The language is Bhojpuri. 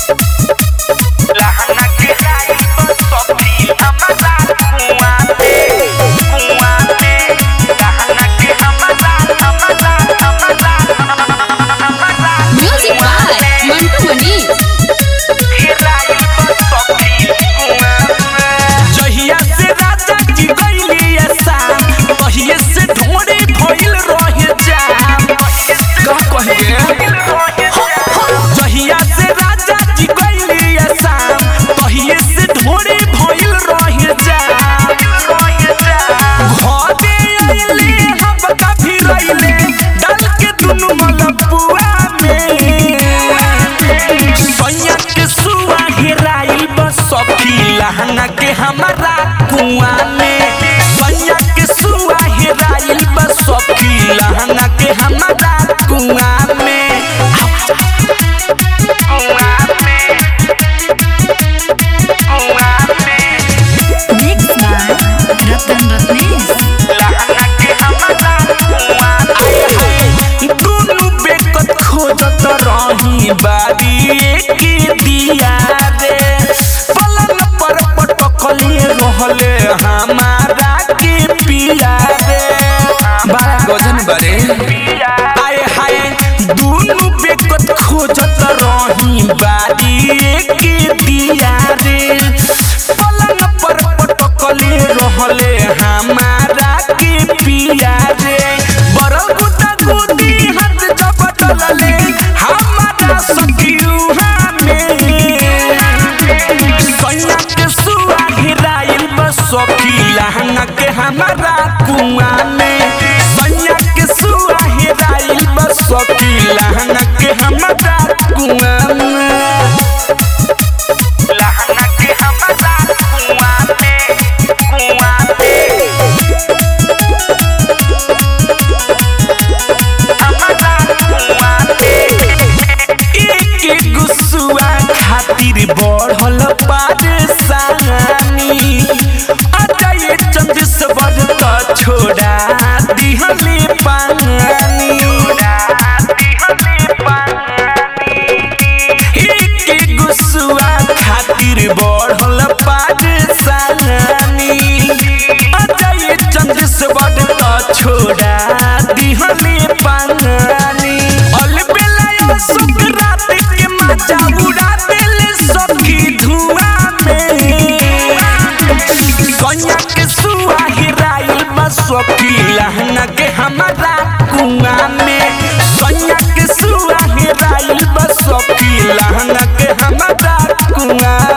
लहंगा के राई पर सखी हमारा कुआं में लहंगा के हमारा म्यूजिक बाय मंटू मनीष। जहिया से राजा की गईली आसाम तहिए से ढोरे भइल रहे जाम का कहे जहिया से राजा की गईली आसाम तहिए से ढोरे भइल रहे जाम घरे आइले हम काफी रइले डाल के दुनु मलपुआ में सैया के सुआ हेराइल बस सखी लहंगा के हमारा कुआं में सैया के सुआ हेराइल बस सखी लहंगा के हमारा कुआं में मिक्स बाय रतन रत्नेश। लहंगा के हमारा कुआं दुनु बेकत खोजत रही बारी के दिया रे पलंग पर पटकले रहले हमारा के पिया रे बड़ा गजन बरे आए हाय दुनु बेकत खोजत रही बारी के दिया रे पलंग पर पटकले रहले हमारा के पिया रे बरल गुदा गुदी हाथ जबटलले हमारा सखियुहा में सैया के सुआ हेराइल बस सखी लहंगा के हमारा कुआं में सैया के सुआ हेराइल बस सखी लहंगा के हमारा कुआं में लहंगा के हमारा कुआं एक गुस्सुआ खातिर बढ़ल परेशानी अजय चंद्रश्वर त छोड़ा दिहले पानी एक गुस्सुआ खातिर बढ़ल परेशानी अजय चंद्रश्वर त छोड़ा दिहले पानी अलबेला सुख रात के मजा उड़ा देले सखी धुआं में कन्या के सुआ हेराइल बस सखी लहंगा के हमारा कुआं में कन्या के सुआ हेराइल बस सखी लहंगा के हमारा कुआं